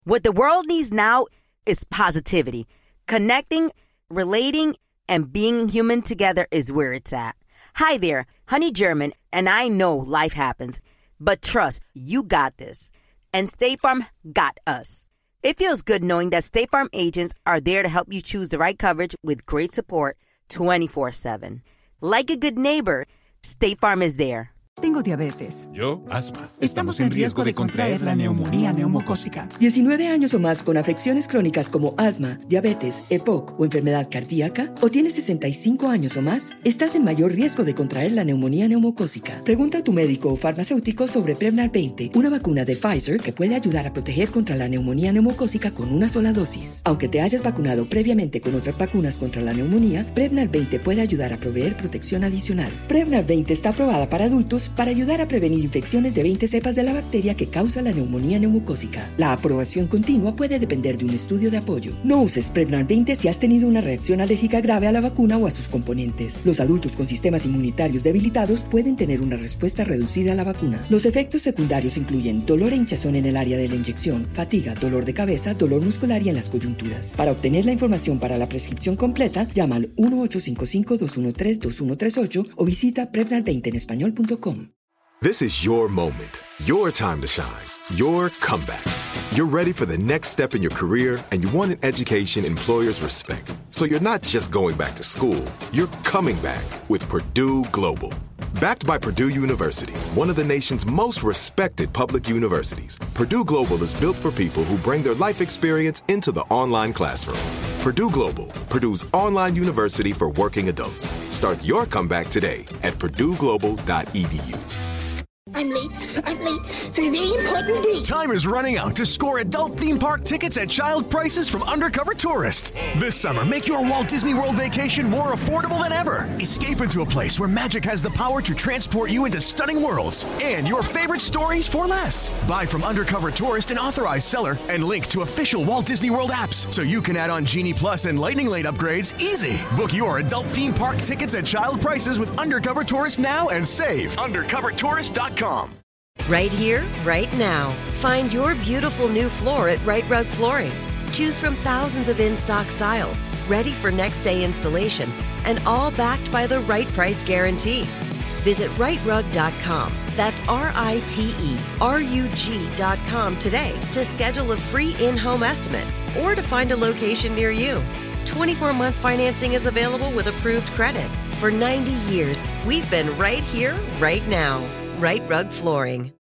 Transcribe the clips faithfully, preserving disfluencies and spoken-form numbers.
What the world needs now is positivity. Connecting, relating, and being human together is where it's at. Hi there, Honey German, and I know life happens, but trust, you got this. And State Farm got us. It feels good knowing that State Farm agents are there to help you choose the right coverage with great support twenty-four seven. Like a good neighbor, State Farm is there. Tengo diabetes. Yo, asma. Estamos en riesgo de contraer la neumonía neumocócica. diecinueve años o más con afecciones crónicas como asma, diabetes, E P O C o enfermedad cardíaca, o tienes sesenta y cinco años o más, estás en mayor riesgo de contraer la neumonía neumocócica. Pregunta a tu médico o farmacéutico sobre Prevnar veinte, una vacuna de Pfizer que puede ayudar a proteger contra la neumonía neumocócica con una sola dosis. Aunque te hayas vacunado previamente con otras vacunas contra la neumonía, Prevnar veinte puede ayudar a proveer protección adicional. Prevnar veinte está aprobada para adultos para ayudar a prevenir infecciones de veinte cepas de la bacteria que causa la neumonía neumocócica. La aprobación continua puede depender de un estudio de apoyo. No uses Prevnar veinte si has tenido una reacción alérgica grave a la vacuna o a sus componentes. Los adultos con sistemas inmunitarios debilitados pueden tener una respuesta reducida a la vacuna. Los efectos secundarios incluyen dolor e hinchazón en el área de la inyección, fatiga, dolor de cabeza, dolor muscular y en las coyunturas. Para obtener la información para la prescripción completa, llama al uno ocho cinco cinco, dos uno tres, dos uno tres ocho o visita prevnar veinte en español punto com. This is your moment, your time to shine, your comeback. You're ready for the next step in your career, and you want an education employers respect. So you're not just going back to school, you're coming back with Purdue Global. Backed by Purdue University, one of the nation's most respected public universities, Purdue Global is built for people who bring their life experience into the online classroom. Purdue Global, Purdue's online university for working adults. Start your comeback today at purdue global dot e d u. I'm late. I'm late for a very important date. Time is running out to score adult theme park tickets at child prices from Undercover Tourist. This summer, make your Walt Disney World vacation more affordable than ever. Escape into a place where magic has the power to transport you into stunning worlds and your favorite stories for less. Buy from Undercover Tourist, an authorized seller, and link to official Walt Disney World apps so you can add on Genie Plus and Lightning Lane upgrades easy. Book your adult theme park tickets at child prices with Undercover Tourist now and save. undercover tourist dot com. Right here, right now. Find your beautiful new floor at Right Rug Flooring. Choose from thousands of in-stock styles, ready for next day installation, and all backed by the right price guarantee. Visit right rug dot com. That's R I T E R U G dot com today to schedule a free in-home estimate or to find a location near you. twenty-four month financing is available with approved credit. For ninety years, we've been right here, right now. Right Rug Flooring.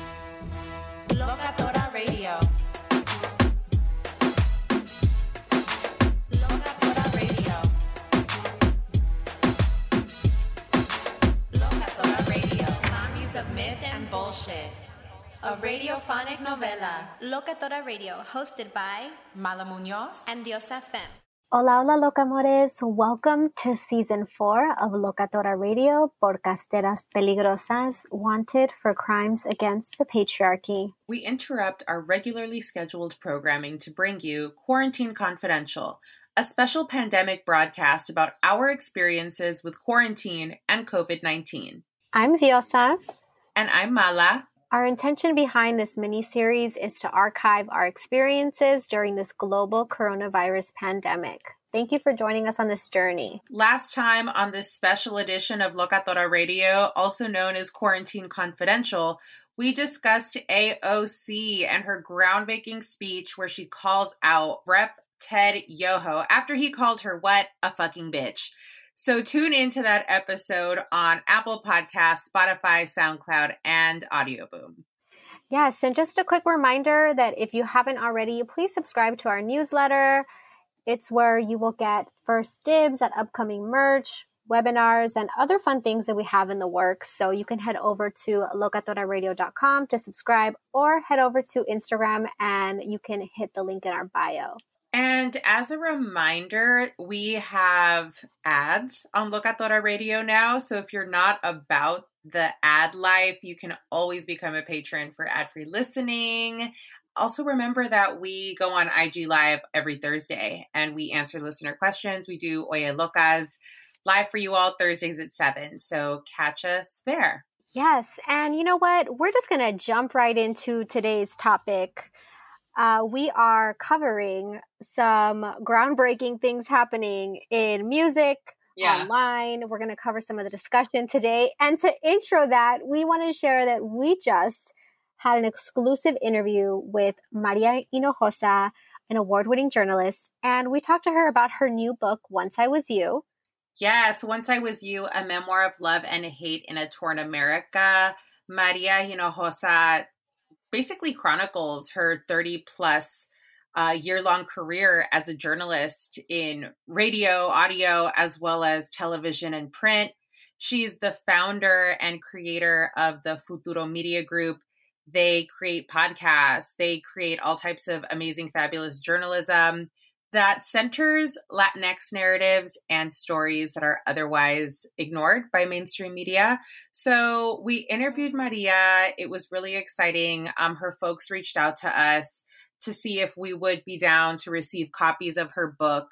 Locatora Radio. Locatora Radio. Locatora Radio. Mommies of myth and bullshit. A radiophonic novela. Locatora Radio, hosted by Mala Muñoz and Diosa Fem. Hola, hola, locamores. Welcome to season four of Locatora Radio, Podcasteras Peligrosas, wanted for crimes against the patriarchy. We interrupt our regularly scheduled programming to bring you Quarantine Confidential, a special pandemic broadcast about our experiences with quarantine and covid nineteen. I'm Diosa. And I'm Mala. Our intention behind this mini-series is to archive our experiences during this global coronavirus pandemic. Thank you for joining us on this journey. Last time on this special edition of Locatora Radio, also known as Quarantine Confidential, we discussed A O C and her groundbreaking speech where she calls out Representative Ted Yoho after he called her, what, a fucking bitch. So tune into that episode on Apple Podcasts, Spotify, SoundCloud, and Audioboom. Yes, and just a quick reminder that if you haven't already, please subscribe to our newsletter. It's where you will get first dibs at upcoming merch, webinars, and other fun things that we have in the works. So you can head over to locatora radio dot com to subscribe, or head over to Instagram and you can hit the link in our bio. And as a reminder, we have ads on Locatora Radio now. So if you're not about the ad life, you can always become a patron for ad-free listening. Also remember that we go on I G Live every Thursday and we answer listener questions. We do Oye Locas live for you all Thursdays at seven. So catch us there. Yes. And you know what? We're just going to jump right into today's topic. uh, we are covering some groundbreaking things happening in music, yeah. online. We're going to cover some of the discussion today. And to intro that, we want to share that we just had an exclusive interview with Maria Hinojosa, an award-winning journalist, and we talked to her about her new book, Once I Was You. Yes, Once I Was You, a memoir of love and hate in a torn America. Maria Hinojosa basically chronicles her thirty-plus uh, year-long career as a journalist in radio, audio, as well as television and print. She's the founder and creator of the Futuro Media Group. They create podcasts. They create all types of amazing, fabulous journalism that centers Latinx narratives and stories that are otherwise ignored by mainstream media. So we interviewed Maria. It was really exciting. Um, her folks reached out to us to see if we would be down to receive copies of her book.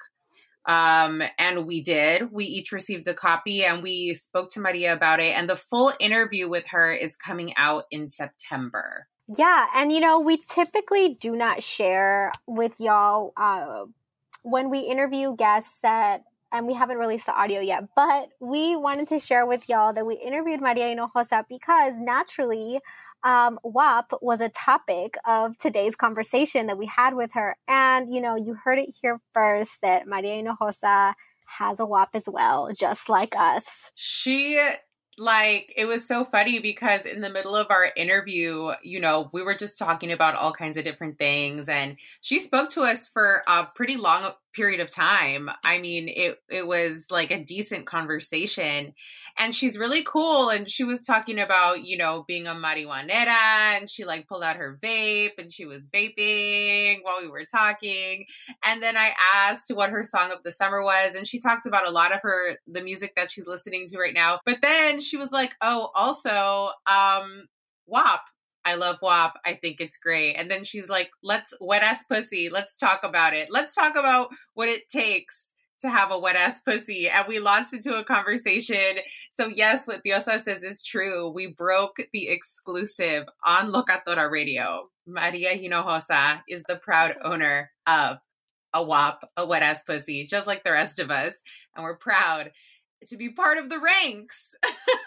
Um, and we did. We each received a copy and we spoke to Maria about it. And the full interview with her is coming out in September. Yeah. And, you know, we typically do not share with y'all uh, when we interview guests that, and we haven't released the audio yet, but we wanted to share with y'all that we interviewed Maria Hinojosa because naturally, Um, W A P was a topic of today's conversation that we had with her. And, you know, you heard it here first that Maria Hinojosa has a W A P as well, just like us. She, like, it was so funny because in the middle of our interview, you know, we were just talking about all kinds of different things. And she spoke to us for a pretty long period of time. I mean, it it was like a decent conversation. And she's really cool. And she was talking about, you know, being a marihuanera, and she like pulled out her vape and she was vaping while we were talking. And then I asked what her song of the summer was, and she talked about a lot of her the music that she's listening to right now. But then she was like, oh, also, um, W A P. I love W A P. I think it's great. And then she's like, let's wet ass pussy. Let's talk about it. Let's talk about what it takes to have a wet ass pussy. And we launched into a conversation. So yes, what Diosa says is true. We broke the exclusive on Locatora Radio. Maria Hinojosa is the proud owner of a W A P, a wet ass pussy, just like the rest of us. And we're proud to be part of the ranks.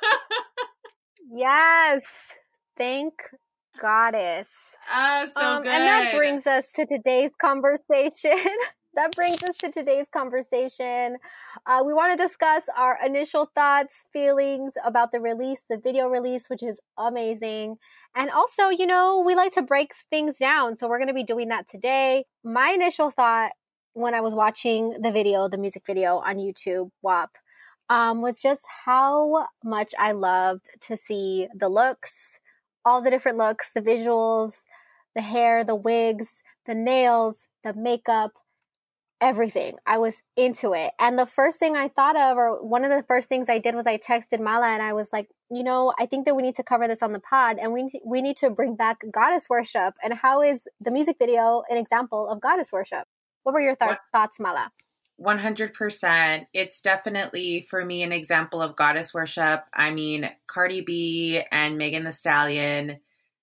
Yes. Thank Goddess. Ah, so um, good. And that brings us to today's conversation. that brings us to today's conversation. Uh, we want to discuss our initial thoughts, feelings about the release, the video release, which is amazing. And also, you know, we like to break things down. So we're going to be doing that today. My initial thought when I was watching the video, the music video on YouTube, W A P, um, was just how much I loved to see the looks, all the different looks, the visuals, the hair, the wigs, the nails, the makeup, everything. I was into it. And the first thing I thought of, or one of the first things I did was I texted Mala and I was like, you know, I think that we need to cover this on the pod and we need to, we need to bring back goddess worship. And how is the music video an example of goddess worship? What were your th- what? thoughts, Mala? one hundred percent. It's definitely, for me, an example of goddess worship. I mean, Cardi B and Megan Thee Stallion,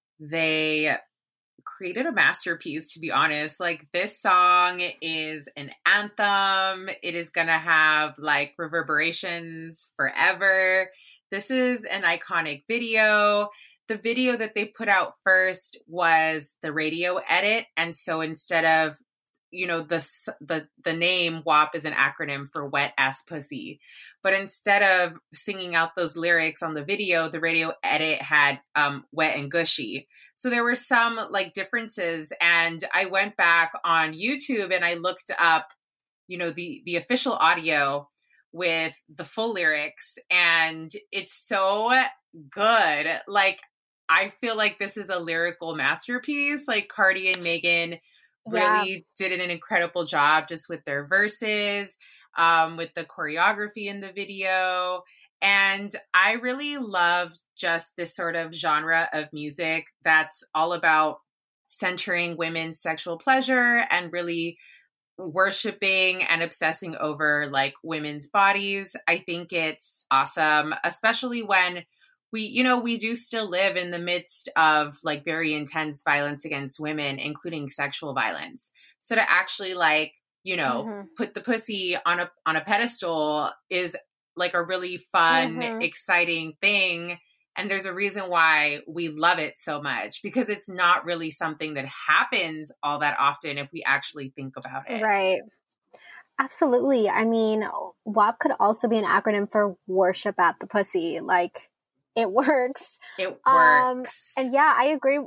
they created a masterpiece, to be honest. Like, this song is an anthem. It is going to have, like, reverberations forever. This is an iconic video. The video that they put out first was the radio edit. And so instead of you know, the, the, the name W A P is an acronym for wet ass pussy. But instead of singing out those lyrics on the video, the radio edit had um, wet and gushy. So there were some like differences. And I went back on YouTube and I looked up, you know, the, the official audio with the full lyrics. And it's so good. Like, I feel like this is a lyrical masterpiece. Like, Cardi and Megan really yeah. did an incredible job just with their verses, um, with the choreography in the video. And I really loved just this sort of genre of music that's all about centering women's sexual pleasure and really worshiping and obsessing over like women's bodies. I think it's awesome, especially when we, you know, we do still live in the midst of like very intense violence against women, including sexual violence. So to actually like, you know, mm-hmm. put the pussy on a on a pedestal is like a really fun, mm-hmm. exciting thing. And there's a reason why we love it so much, because it's not really something that happens all that often if we actually think about it. Right. Absolutely. I mean, W A P could also be an acronym for worship at the pussy. Like, it works. It works. Um, and yeah, I agree.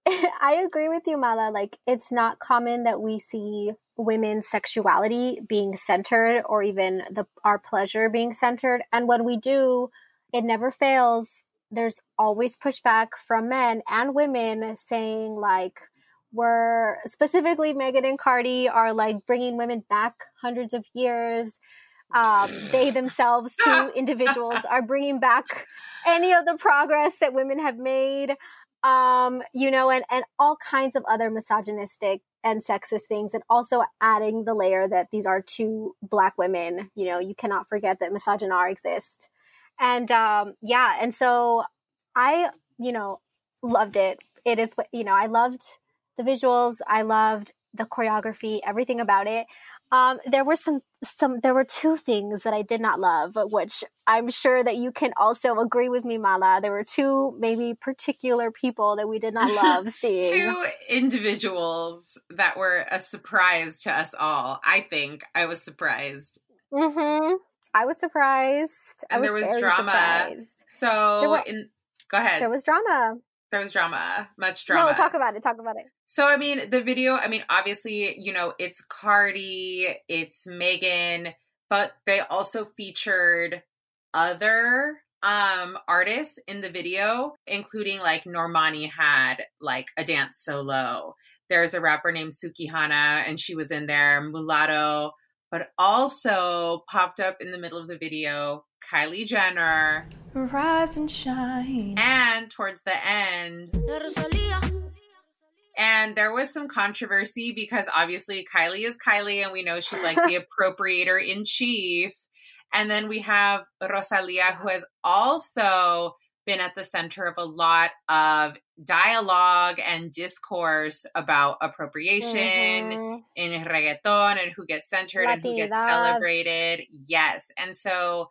I agree with you, Mala. Like, it's not common that we see women's sexuality being centered, or even the our pleasure being centered. And when we do, it never fails. There's always pushback from men and women saying, like, we're specifically Megan and Cardi are like bringing women back hundreds of years. Um, they themselves, two individuals, are bringing back any of the progress that women have made. Um, you know, and, and all kinds of other misogynistic and sexist things, and also adding the layer that these are two Black women. You know, you cannot forget that misogynoir exists. And um, yeah, and so I, you know, loved it. It is, you know, I loved the visuals. I loved the choreography, everything about it. Um, there were some, some, there were two things that I did not love, which I'm sure that you can also agree with me, Mala. There were two maybe particular people that we did not love seeing. Two individuals that were a surprise to us all. I think I was surprised. Mm-hmm. I was surprised. And I was there was very drama. Surprised. So, were, in, go ahead. There was drama. There was drama, much drama. No, talk about it. Talk about it. So, I mean, the video, I mean, obviously, you know, it's Cardi, it's Megan, but they also featured other um, artists in the video, including like Normani had like a dance solo. There's a rapper named Sukihana, and she was in there, Mulatto, but also popped up in the middle of the video, Kylie Jenner. Rise and shine. And towards the end. And there was some controversy because obviously Kylie is Kylie, and we know she's like the appropriator in chief. And then we have Rosalia, who has also been at the center of a lot of dialogue and discourse about appropriation mm-hmm. in reggaeton, and who gets centered Latinidad. And who gets celebrated. Yes. And so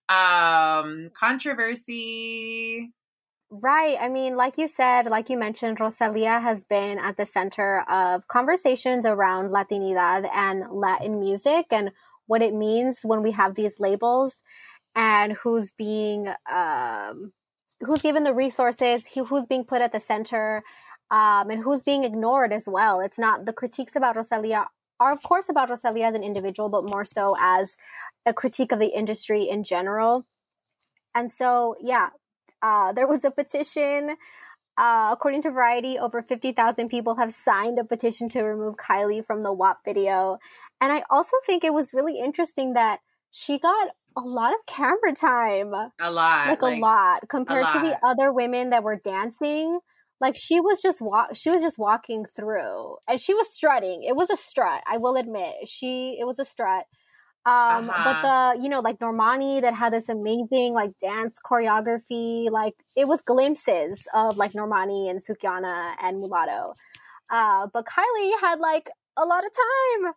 um controversy. Right. I mean, like you said, like you mentioned, Rosalia has been at the center of conversations around Latinidad and Latin music, and what it means when we have these labels, and who's being um who's given the resources, who's being put at the center, um and who's being ignored as well. It's not, the critiques about Rosalia are of course about Rosalia as an individual, but more so as a critique of the industry in general. And so, yeah, uh, there was a petition. Uh, according to Variety, over fifty thousand people have signed a petition to remove Kylie from the W A P video. And I also think it was really interesting that she got a lot of camera time. A lot. Like, like a lot. Compared a lot. to the other women that were dancing. Like, she was just wa- she was just walking through, and she was strutting. It was a strut, I will admit. She it was a strut. Um, uh-huh. But the, you know, like Normani that had this amazing like dance choreography, like it was glimpses of like Normani and Sukihana and Mulatto. Uh, but Kylie had like a lot of time.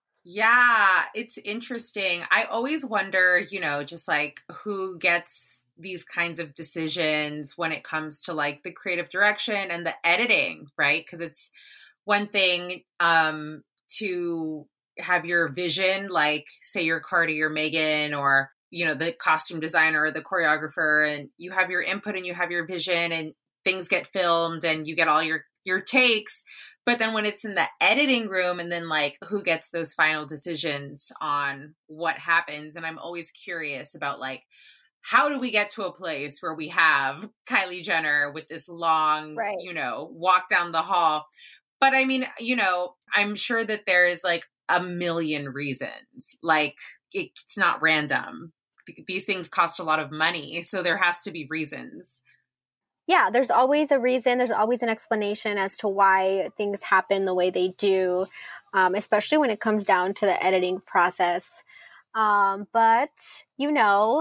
Yeah, it's interesting. I always wonder, you know, just like who gets these kinds of decisions when it comes to like the creative direction and the editing, right? Because it's one thing um, to have your vision, like say you're Cardi or Megan or, you know, the costume designer or the choreographer, and you have your input and you have your vision and things get filmed and you get all your, your takes. But then when it's in the editing room, and then like who gets those final decisions on what happens. And I'm always curious about like, how do we get to a place where we have Kylie Jenner with this long, right. you know, walk down the hall? But I mean, you know, I'm sure that there is like a million reasons. Like, it's not random. These things cost a lot of money, so there has to be reasons. Yeah, there's always a reason. There's always an explanation as to why things happen the way they do, um, especially when it comes down to the editing process. Um, but, you know,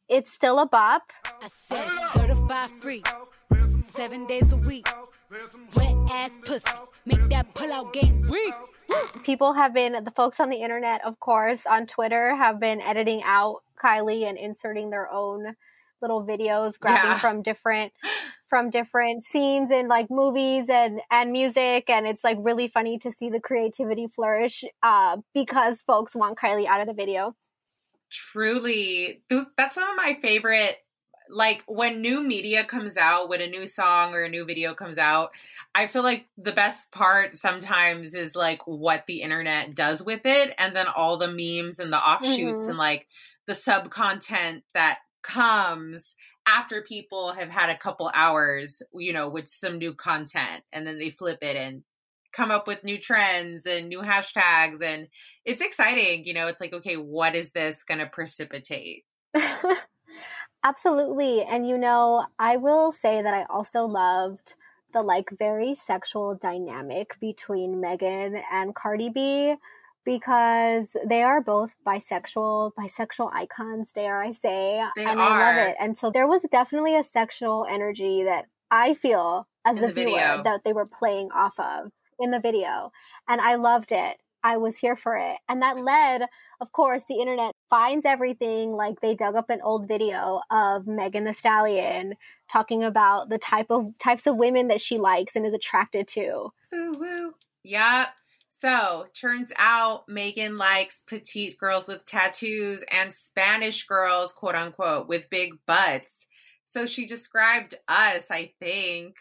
it's still a bop. I said certified free, seven days a week, wet ass pussy, make that pull out game weak. People have been, the folks on the internet, of course, on Twitter, have been editing out Kylie and inserting their own little videos, grabbing Yeah. from different from different scenes in like movies and and music, and it's like really funny to see the creativity flourish uh, because folks want Kylie out of the video. Truly, those, that's some of my favorite. Like when new media comes out, when a new song or a new video comes out, I feel like the best part sometimes is like what the internet does with it, and then all the memes and the offshoots Mm-hmm. and like the sub content that comes after people have had a couple hours, you know, with some new content, and then they flip it and come up with new trends and new hashtags, and it's exciting. You know, it's like, okay, what is this going to precipitate? Absolutely. And you know, I will say that I also loved the like very sexual dynamic between Megan and Cardi B, because they are both bisexual, bisexual icons, dare I say. They and are. I love it. And so there was definitely a sexual energy that I feel as In a the viewer video. that they were playing off of in the video. And I loved it. I was here for it. And that led, of course, the internet finds everything. Like they dug up an old video of Megan Thee Stallion talking about the type of types of women that she likes and is attracted to. Woo woo. Yep. So turns out Megan likes petite girls with tattoos and Spanish girls, quote unquote, with big butts. So she described us, I think.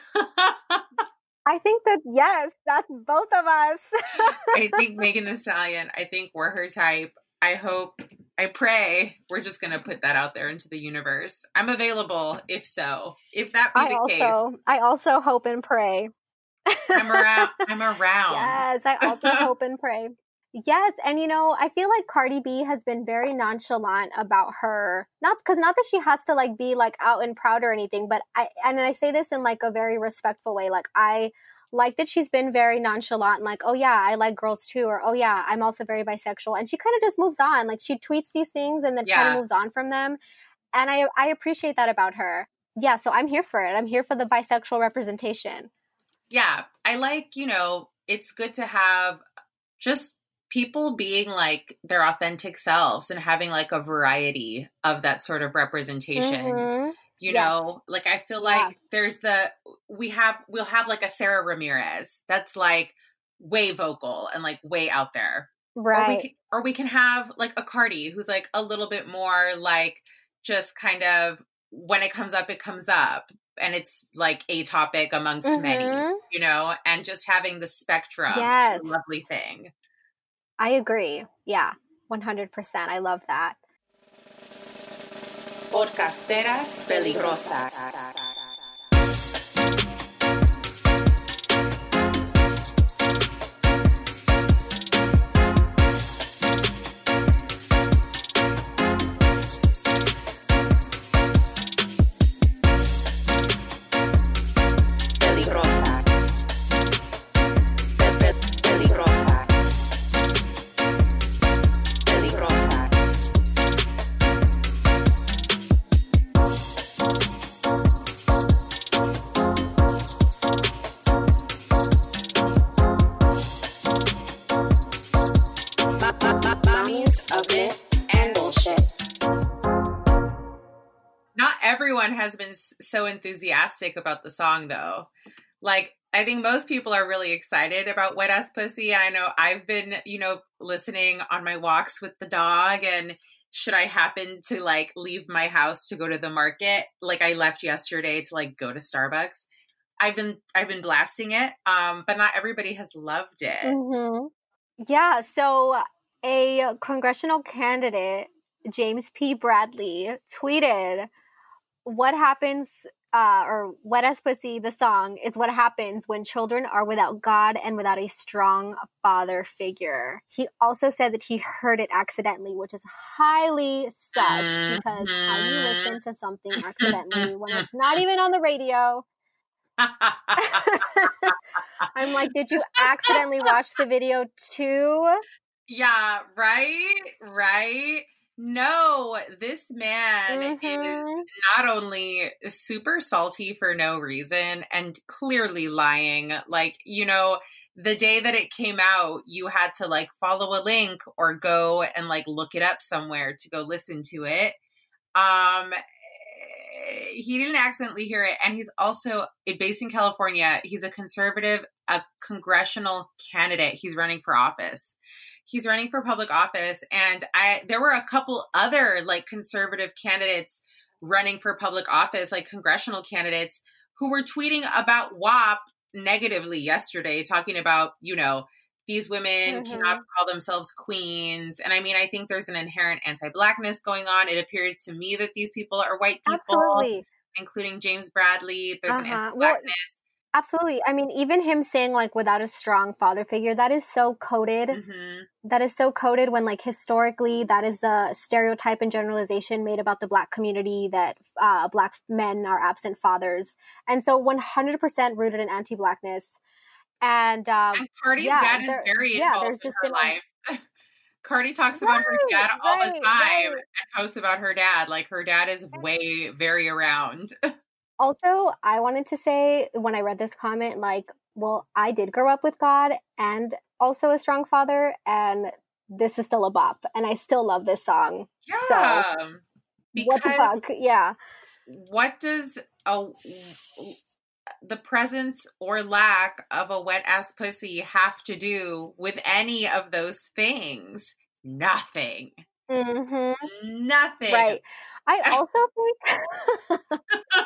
I think that, yes, that's both of us. I think Megan Thee Stallion, I think we're her type. I hope, I pray we're just going to put that out there into the universe. I'm available if so. If that be I the also, case. I also hope and pray. I'm around. I'm around. Yes, I also hope and pray. Yes, and you know, I feel like Cardi B has been very nonchalant about her, not because not that she has to like be like out and proud or anything, but I and I say this in like a very respectful way. Like I like that she's been very nonchalant and like, oh yeah, I like girls too, or oh yeah, I'm also very bisexual, and she kind of just moves on. Like she tweets these things and then Yeah. kind of moves on from them, and I I appreciate that about her. Yeah, so I'm here for it. I'm here for the bisexual representation. Yeah, I like, you know, it's good to have just people being like their authentic selves and having like a variety of that sort of representation. Mhm. You Yes. know, like I feel Yeah. like there's the, we have, we'll have like a Sarah Ramirez that's like way vocal and like way out there. Or we Right. can, or we can have like a Cardi who's like a little bit more like just kind of when it comes up, it comes up. And it's like a topic amongst many, Mhm. you know, and just having the spectrum Yes. is a lovely thing. I agree. Yeah, one hundred percent. I love that. Podcasteras peligrosas. Peligrosa. Pe- pe- Peligrosa. Peligrosa. Ma- ma- ma- Mommies of myth and bullshit. Not everyone has been s- so enthusiastic about the song, though. Like, I think most people are really excited about Wet Ass Pussy. And I know I've been, you know, listening on my walks with the dog. And should I happen to like leave my house to go to the market, like I left yesterday to like go to Starbucks, I've been I've been blasting it. Um, but not everybody has loved it. hmm Yeah, so a congressional candidate, James P. Bradley, tweeted, what happens, uh, or Wet Ass Pussy, the song, is what happens when children are without God and without a strong father figure. He also said that he heard it accidentally, which is highly sus, because how do you listen to something accidentally when it's not even on the radio? I'm like, did you accidentally watch the video too? Yeah, right, right. No, this man Mm-hmm. is not only super salty for no reason and clearly lying. Like, you know, the day that it came out, you had to like follow a link or go and like look it up somewhere to go listen to it. Um, he didn't accidentally hear it. And he's also based in California. He's a conservative, a congressional candidate. He's running for office. He's running for public office. And I, there were a couple other like conservative candidates running for public office, like congressional candidates who were tweeting about W A P negatively yesterday, talking about, you know, these women mm-hmm. cannot call themselves queens. And I mean, I think there's an inherent anti-Blackness going on. It appears to me that these people are white people, Absolutely. including James Bradley. There's uh-huh. an anti-Blackness. Well, absolutely. I mean, even him saying like without a strong father figure, that is so coded. Mm-hmm. That is so coded when like historically that is the stereotype and generalization made about the Black community that uh, Black men are absent fathers. And so one hundred percent rooted in anti-Blackness. And, um, and Cardi's yeah, dad is there, very yeah, involved there's in just her been life. Cardi talks right, about her dad all right, the time right. and posts about her dad. Like her dad is way, very around. Also, I wanted to say when I read this comment, like, well, I did grow up with God and also a strong father, and this is still a bop, and I still love this song. Yeah. So, what the fuck? Yeah. What does a the presence or lack of a wet ass pussy have to do with any of those things? Nothing. Mm-hmm. Nothing. Right. I also think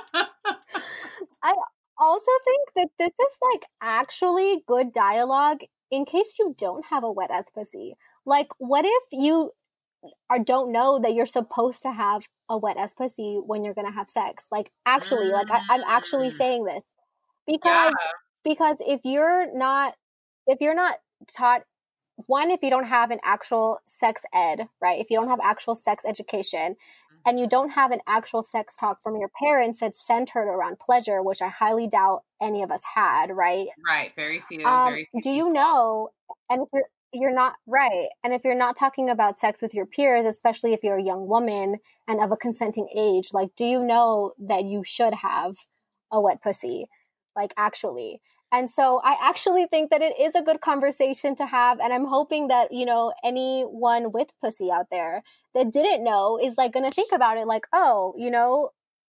I also think that this is like actually good dialogue in case you don't have a wet ass pussy. Like, what if you or don't know that you're supposed to have a wet ass pussy when you're gonna have sex? Like, actually, mm. like I, I'm actually saying this because yeah. because if you're not if you're not taught. One, if you don't have an actual sex ed, right? If you don't have actual sex education and you don't have an actual sex talk from your parents that's centered around pleasure, which I highly doubt any of us had, right? Right. Very few. Um, very few do you know, and if you're, you're not, right. And if you're not talking about sex with your peers, especially if you're a young woman and of a consenting age, like, do you know that you should have a wet pussy? Like, actually. And so I actually think that it is a good conversation to have. And I'm hoping that, you know, anyone with pussy out there that didn't know is like going to think about it like, oh, you know,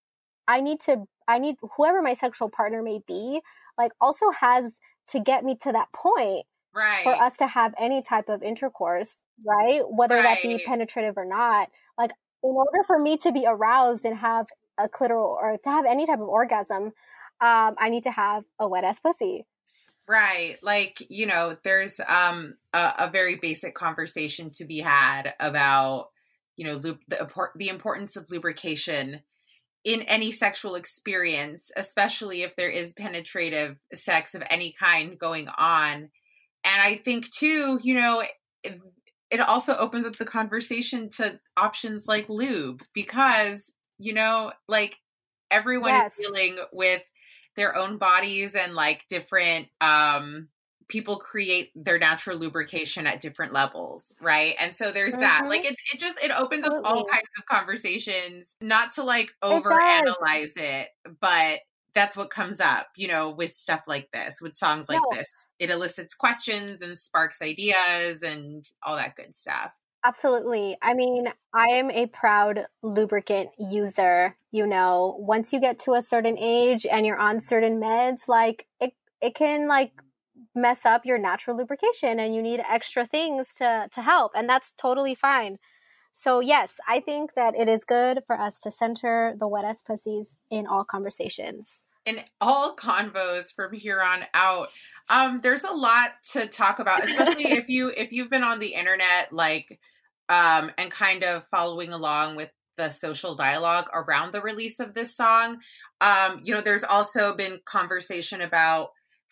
I need to, I need whoever my sexual partner may be, like also has to get me to that point right. for us to have any type of intercourse, right? Whether right. that be penetrative or not. Like in order for me to be aroused and have a clitoral or to have any type of orgasm, Um, I need to have a wet ass pussy. Right. Like, you know, there's um, a, a very basic conversation to be had about, you know, lub- the, the importance of lubrication in any sexual experience, especially if there is penetrative sex of any kind going on. And I think too, you know, it, it also opens up the conversation to options like lube because, you know, like everyone yes. is dealing with their own bodies and like different um people create their natural lubrication at different levels, right? And so there's mm-hmm. that like it's it just it opens Absolutely. Up all kinds of conversations, not to like overanalyze it, it but that's what comes up, you know, with stuff like this, with songs like no. this. It elicits questions and sparks ideas and all that good stuff. Absolutely. I mean, I am a proud lubricant user. You know, once you get to a certain age and you're on certain meds, like it, it can like mess up your natural lubrication and you need extra things to, to help. And that's totally fine. So yes, I think that it is good for us to center the wet ass pussies in all conversations. In all convos from here on out. Um, there's a lot to talk about, especially if you if you've been on the internet, like um, and kind of following along with the social dialogue around the release of this song. Um, you know, there's also been conversation about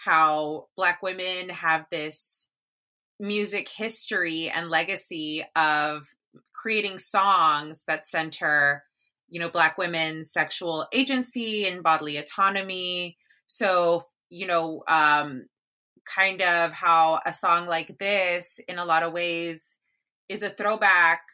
how Black women have this music history and legacy of creating songs that center, you know, Black women's sexual agency and bodily autonomy. So, you know, um, kind of how a song like this, in a lot of ways, is a throwback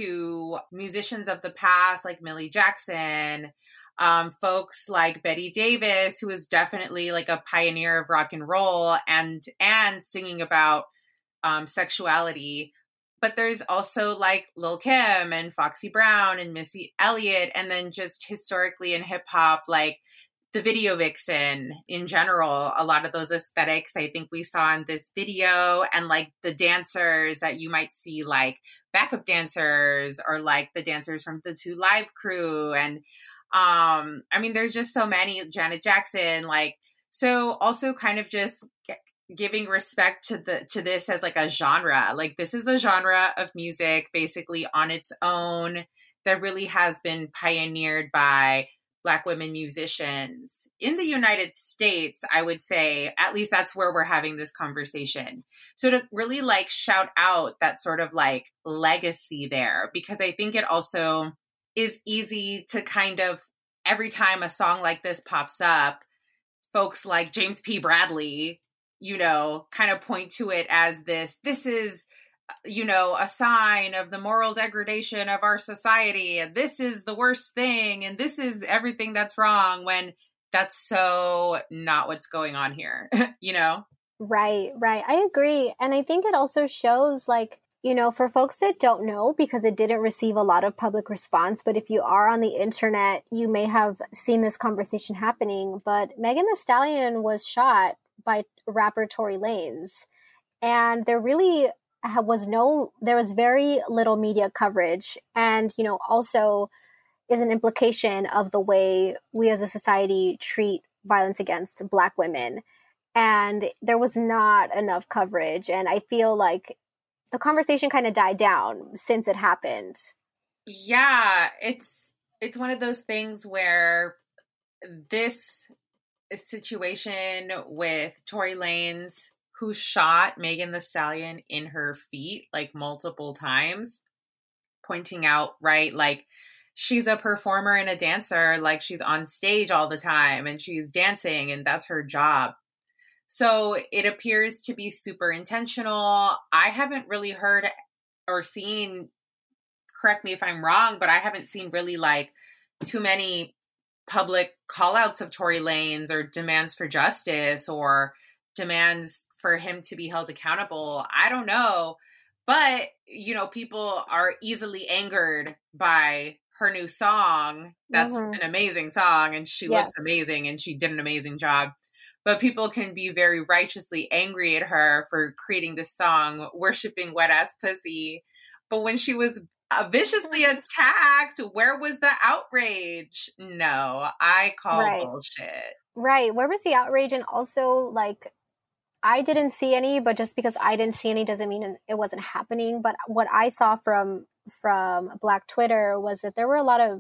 to musicians of the past, like Millie Jackson, um, folks like Betty Davis, who is definitely like a pioneer of rock and roll and, and singing about um, sexuality. But there's also like Lil' Kim and Foxy Brown and Missy Elliott. And then just historically in hip hop, like the video vixen in general, a lot of those aesthetics I think we saw in this video, and like the dancers that you might see like backup dancers or like the dancers from the Two Live Crew. And um, I mean, there's just so many, Janet Jackson, like, so also kind of just giving respect to the, to this as like a genre. Like this is a genre of music basically on its own that really has been pioneered by Black women musicians in the United States. I would say, at least that's where we're having this conversation. So to really like shout out that sort of like legacy there, because I think it also is easy to kind of, every time a song like this pops up, folks like James P. Bradley, you know, kind of point to it as this, this is, you know, a sign of the moral degradation of our society. And this is the worst thing. And this is everything that's wrong, when that's so not what's going on here, you know? Right, right. I agree. And I think it also shows like, you know, for folks that don't know, because it didn't receive a lot of public response, but if you are on the internet, you may have seen this conversation happening. But Megan Thee Stallion was shot by rapper Tory Lanez. And there really was no, there was very little media coverage. And, you know, also is an implication of the way we as a society treat violence against Black women. And there was not enough coverage. And I feel like the conversation kind of died down since it happened. Yeah, it's, it's one of those things where this situation with Tory Lanez, who shot Megan Thee Stallion in her feet like multiple times, pointing out, right, like she's a performer and a dancer, like she's on stage all the time and she's dancing and that's her job. So it appears to be super intentional. I haven't really heard or seen, correct me if I'm wrong, but I haven't seen really like too many public call outs of Tory Lanez or demands for justice or demands for him to be held accountable. I don't know. But, you know, people are easily angered by her new song. That's mm-hmm. an amazing song. And she yes. looks amazing and she did an amazing job. But people can be very righteously angry at her for creating this song, worshiping wet ass pussy. But when she was uh, viciously attacked, where was the outrage? No, I call right. bullshit. Right. Where was the outrage? And also, like, I didn't see any, but just because I didn't see any doesn't mean it wasn't happening. But what I saw from from Black Twitter was that there were a lot of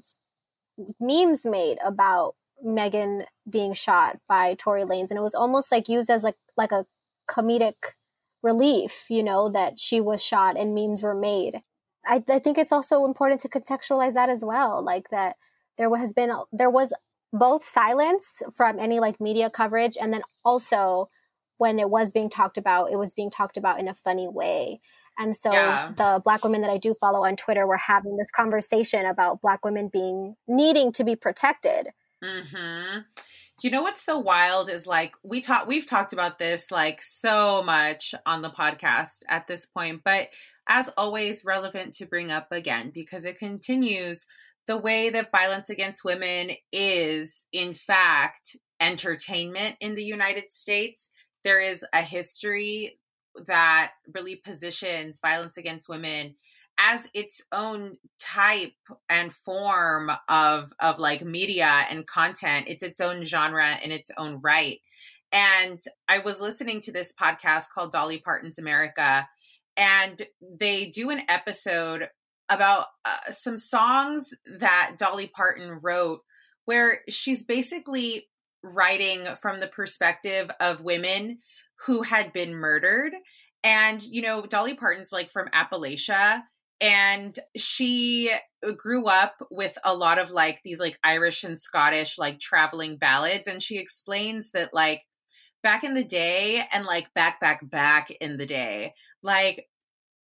memes made about Megan being shot by Tory Lanez, and it was almost like used as like like a comedic relief, you know, that she was shot and memes were made. I, I think it's also important to contextualize that as well, like that there has been there was both silence from any like media coverage, and then also when it was being talked about, it was being talked about in a funny way. And so yeah. the Black women that I do follow on Twitter were having this conversation about Black women being needing to be protected. Mm-hmm. You know what's so wild is like we talk we've talked about this like so much on the podcast at this point, but as always relevant to bring up again because it continues the way that violence against women is in fact entertainment in the United States. There is a history that really positions violence against women as its own type and form of, of like media and content. It's its own genre in its own right. And I was listening to this podcast called Dolly Parton's America, and they do an episode about uh, some songs that Dolly Parton wrote where she's basically writing from the perspective of women who had been murdered. And, you know, Dolly Parton's like from Appalachia, and she grew up with a lot of like these like Irish and Scottish like traveling ballads. And she explains that like back in the day and like back, back, back in the day, like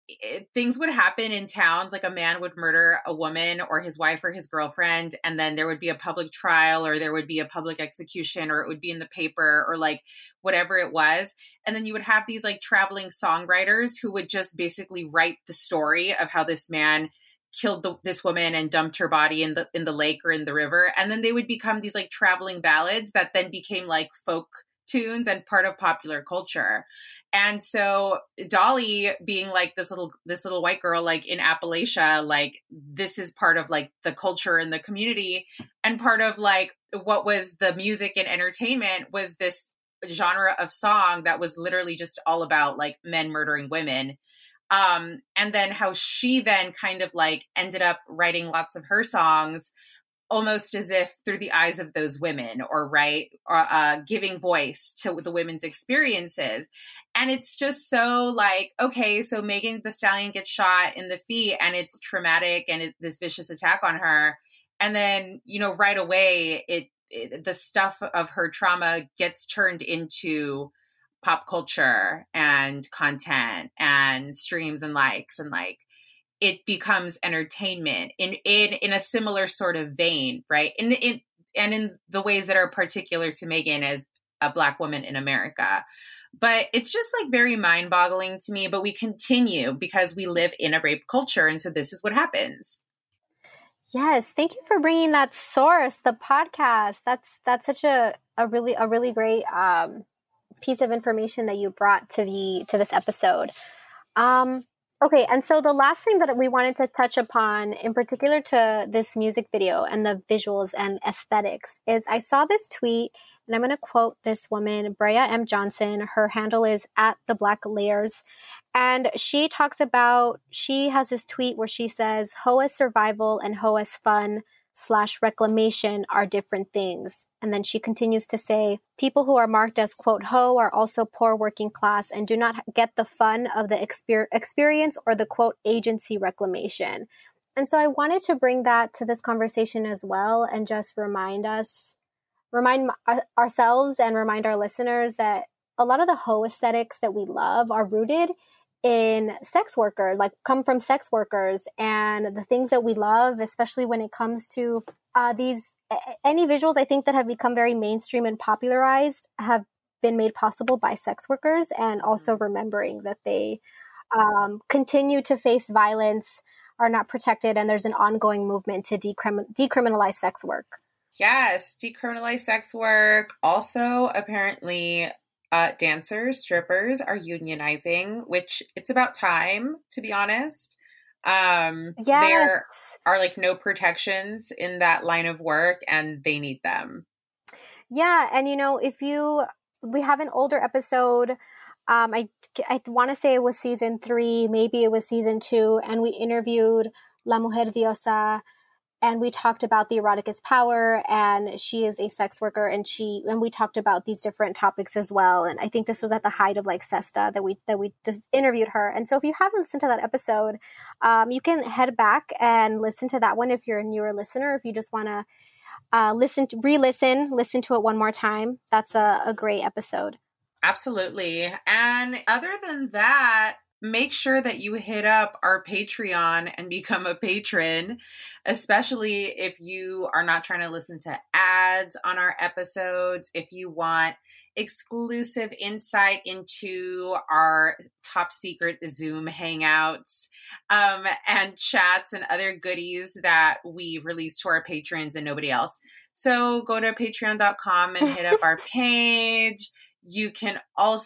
it, things would happen in towns, like a man would murder a woman or his wife or his girlfriend, and then there would be a public trial or there would be a public execution or it would be in the paper or like whatever it was. And then you would have these like traveling songwriters who would just basically write the story of how this man killed the, this woman and dumped her body in the in the lake or in the river. And then they would become these like traveling ballads that then became like folk tunes and part of popular culture. And so Dolly being like this little this little white girl like in Appalachia, like this is part of like the culture and the community, and part of like what was the music and entertainment was this genre of song that was literally just all about like men murdering women. Um, and then how she then kind of like ended up writing lots of her songs almost as if through the eyes of those women, or right, or, uh, giving voice to the women's experiences. And it's just so like, okay, so Megan Thee Stallion gets shot in the feet and it's traumatic and it, this vicious attack on her. And then, you know, right away, it, it the stuff of her trauma gets turned into pop culture and content and streams and likes, and like it becomes entertainment in in in a similar sort of vein, right? In in and in the ways that are particular to Megan as a Black woman in America. But it's just like very mind-boggling to me. But we continue because we live in a rape culture, and so this is what happens. Yes, thank you for bringing that source, the podcast. That's that's such a a really a really great um, piece of information that you brought to the to this episode. Um, okay, and so the last thing that we wanted to touch upon, in particular to this music video and the visuals and aesthetics, is I saw this tweet, and I'm going to quote this woman, Brea M. Johnson. Her handle is at the Black Layers. And she talks about, she has this tweet where she says, H O A survival and H O A's fun slash reclamation are different things. And then she continues to say, people who are marked as, quote, ho are also poor working class and do not get the fun of the exper- experience or the, quote, agency reclamation. And so I wanted to bring that to this conversation as well and just remind us, remind our- ourselves and remind our listeners that a lot of the H O aesthetics that we love are rooted in sex workers, like come from sex workers, and the things that we love, especially when it comes to uh, these, any visuals I think that have become very mainstream and popularized have been made possible by sex workers, and also remembering that they um, continue to face violence, are not protected, and there's an ongoing movement to decrim- decriminalize sex work. Yes, decriminalize sex work. Also, apparently, Uh, dancers, strippers are unionizing, which it's about time, to be honest. Um, yes. There are like no protections in that line of work, and they need them. Yeah. And, you know, if you, we have an older episode, um, I, I want to say it was season three, maybe it was season two, and we interviewed La Mujer Diosa, and we talked about the erotic is power, and she is a sex worker, and she and we talked about these different topics as well. And I think this was at the height of like Sesta that we that we just interviewed her. And so if you haven't listened to that episode, um, you can head back and listen to that one if you're a newer listener. If you just want to uh, listen, to, re-listen, listen to it one more time, that's a, a great episode. Absolutely. And other than that, make sure that you hit up our Patreon and become a patron, especially if you are not trying to listen to ads on our episodes. If you want exclusive insight into our top secret Zoom hangouts um, and chats and other goodies that we release to our patrons and nobody else. So go to patreon dot com and hit up our page. You can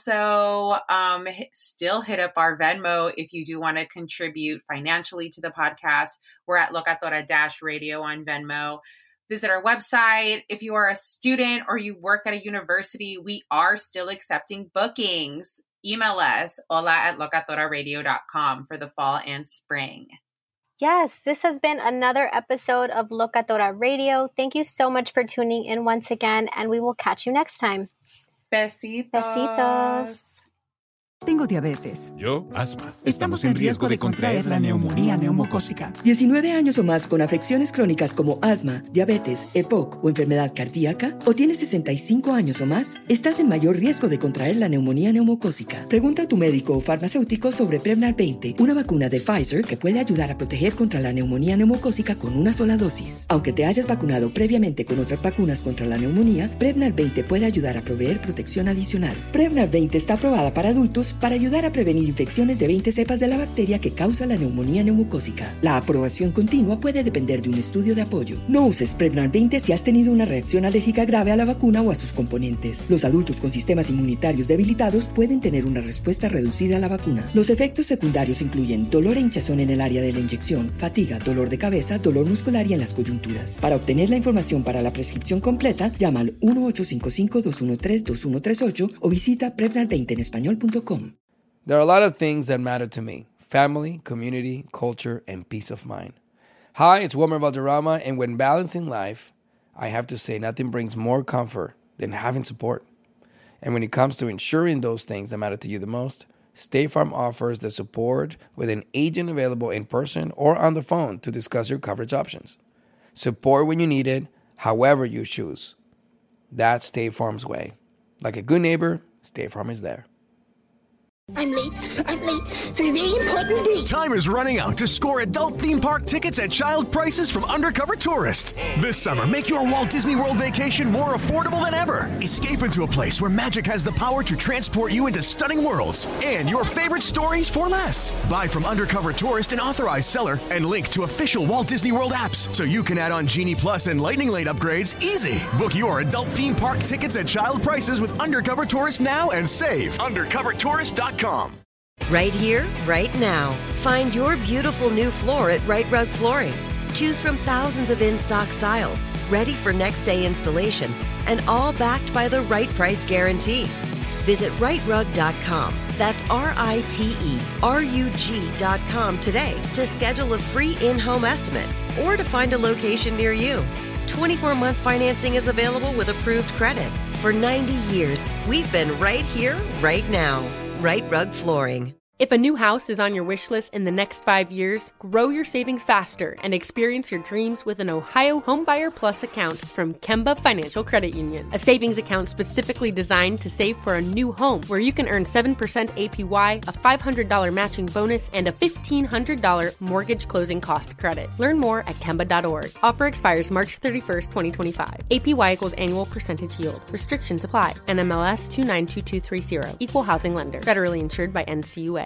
also um, still hit up our Venmo if you do want to contribute financially to the podcast. We're at Locatora Dash Radio on Venmo. Visit our website. If you are a student or you work at a university, we are still accepting bookings. Email us, hola at locatora radio dot com for the fall and spring. Yes, this has been another episode of Locatora Radio. Thank you so much for tuning in once again, and we will catch you next time. Besitos. Besitos. Tengo diabetes. Yo, asma. Estamos en riesgo de contraer la neumonía neumocócica. diecinueve años o más con afecciones crónicas como asma, diabetes, E P O C o enfermedad cardíaca, o tienes sesenta y cinco años o más, estás en mayor riesgo de contraer la neumonía neumocócica. Pregunta a tu médico o farmacéutico sobre Prevnar veinte, una vacuna de Pfizer que puede ayudar a proteger contra la neumonía neumocócica con una sola dosis. Aunque te hayas vacunado previamente con otras vacunas contra la neumonía, Prevnar veinte puede ayudar a proveer protección adicional. Prevnar veinte está aprobada para adultos para ayudar a prevenir infecciones de veinte cepas de la bacteria que causa la neumonía neumocócica. La aprobación continua puede depender de un estudio de apoyo. No uses Prevnar veinte si has tenido una reacción alérgica grave a la vacuna o a sus componentes. Los adultos con sistemas inmunitarios debilitados pueden tener una respuesta reducida a la vacuna. Los efectos secundarios incluyen dolor e hinchazón en el área de la inyección, fatiga, dolor de cabeza, dolor muscular y en las coyunturas. Para obtener la información para la prescripción completa, llama al uno ocho cinco cinco, dos uno tres, dos uno tres ocho o visita prevnar veinte en español punto com. There are a lot of things that matter to me: family, community, culture, and peace of mind. Hi, it's Wilmer Valderrama, and when balancing life, I have to say nothing brings more comfort than having support. And when it comes to ensuring those things that matter to you the most, State Farm offers the support with an agent available in person or on the phone to discuss your coverage options. Support when you need it, however you choose. That's State Farm's way. Like a good neighbor, State Farm is there. I'm late. I'm late for a very important date. Time is running out to score adult theme park tickets at child prices from Undercover Tourist. This summer, make your Walt Disney World vacation more affordable than ever. Escape into a place where magic has the power to transport you into stunning worlds and your favorite stories for less. Buy from Undercover Tourist, an authorized seller, and link to official Walt Disney World apps so you can add on Genie Plus and Lightning Lane upgrades easy. Book your adult theme park tickets at child prices with Undercover Tourist now and save. undercover tourist dot com. Right here, right now. Find your beautiful new floor at Right Rug Flooring. Choose from thousands of in-stock styles, ready for next day installation, and all backed by the right price guarantee. Visit right rug dot com. That's R I T E R U G dot com today to schedule a free in-home estimate or to find a location near you. twenty-four month financing is available with approved credit. For ninety years, we've been right here, right now. Right Rug Flooring. If a new house is on your wish list in the next five years, grow your savings faster and experience your dreams with an Ohio Homebuyer Plus account from Kemba Financial Credit Union. A savings account specifically designed to save for a new home where you can earn seven percent A P Y, a five hundred dollars matching bonus, and a fifteen hundred dollars mortgage closing cost credit. Learn more at Kemba dot org. Offer expires March thirty-first, twenty twenty-five. A P Y equals annual percentage yield. Restrictions apply. N M L S two nine two two three zero. Equal housing lender. Federally insured by N C U A.